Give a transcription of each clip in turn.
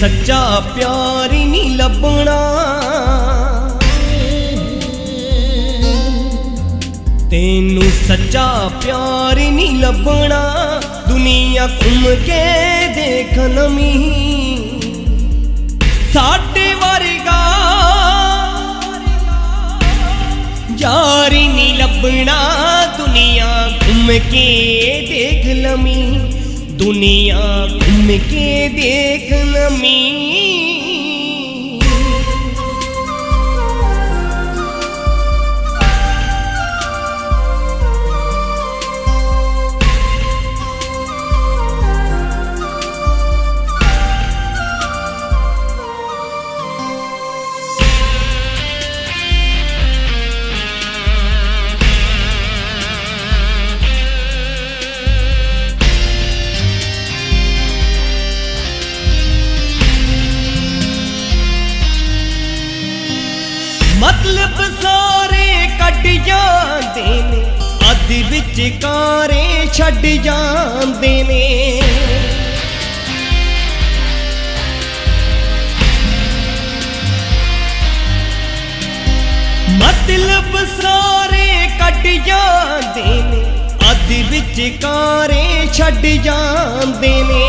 सच्चा प्यार नहीं लभना, तेनू सच्चा प्यार नहीं लभना। दुनिया घूम के देख नमी, साडे वर्गा यार नहीं लभना। दुनिया घूम के देख लमी, दुनिया घूम के देख लमी। मतलब सारे कट जाते ने, अध विच कारे छड़ जाते ने। मतलब सारे कट जाते ने, अध विच कारे छड़ जाते ने।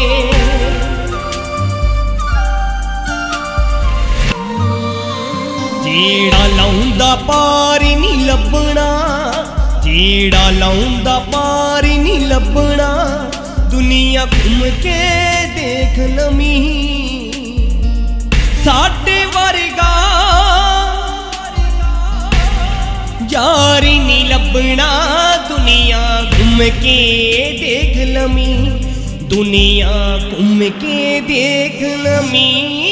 जेड़ा लाउंदा पार नहीं लभना, जेड़ा लाउंदा पार नहीं लभना। दुनिया घूम के देख लमी, साडे वर्गा यार नहीं लभना। दुनिया घूम के देख लमी, दुनिया घूम के देख लमी।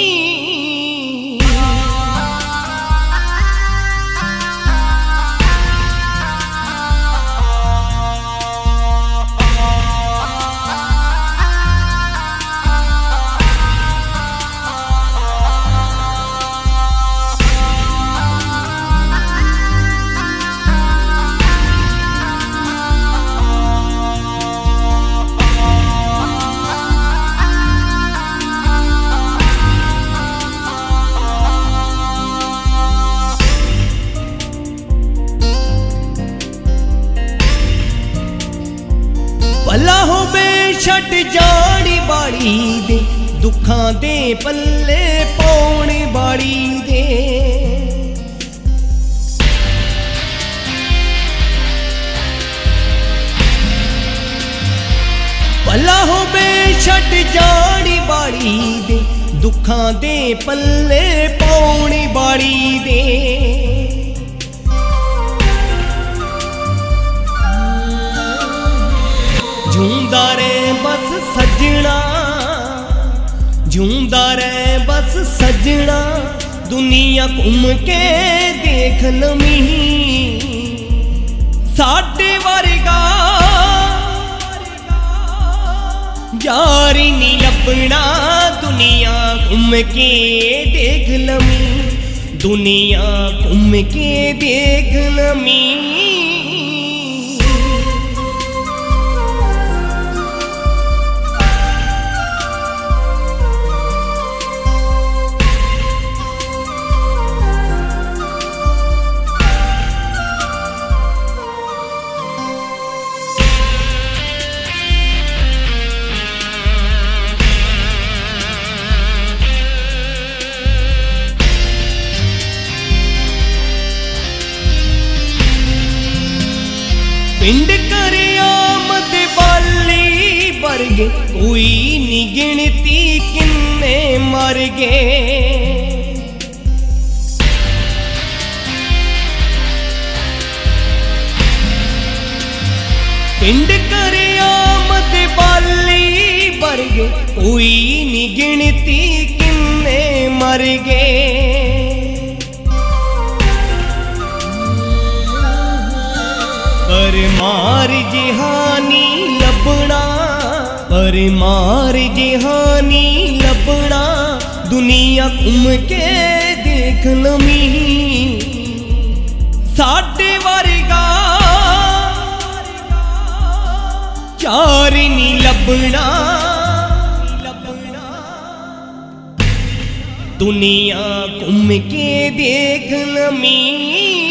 भला होवे छड़ जानी बाड़ी दे, दुखां दे पल्ले पौने बाड़ी दे। भला होवे छड़ जानी बाड़ी दे, दुखां दे पल्ले पौने बाड़ी दे। झूंदा रे बस सजना, झूंदा रे बस सजना। दुनिया घूम के देख लमी, साडे वर्गा यार नहीं लभना। दुनिया घूम के देख लमी, दुनिया घूम के देख लमी। पिंड करे आमद वाली वर्गे, कोई नी गिनती किन्ने मर गए। पिंड करे आमद वाली वर्गे, कोई नी गिनती किन्ने मर गए। पर मार जिहानी लभना, पर मार जिहानी लभना। दुनिया घूम के देख लमी, साडे वर्गा यार नहीं लभना। दुनिया घूम के देख लमी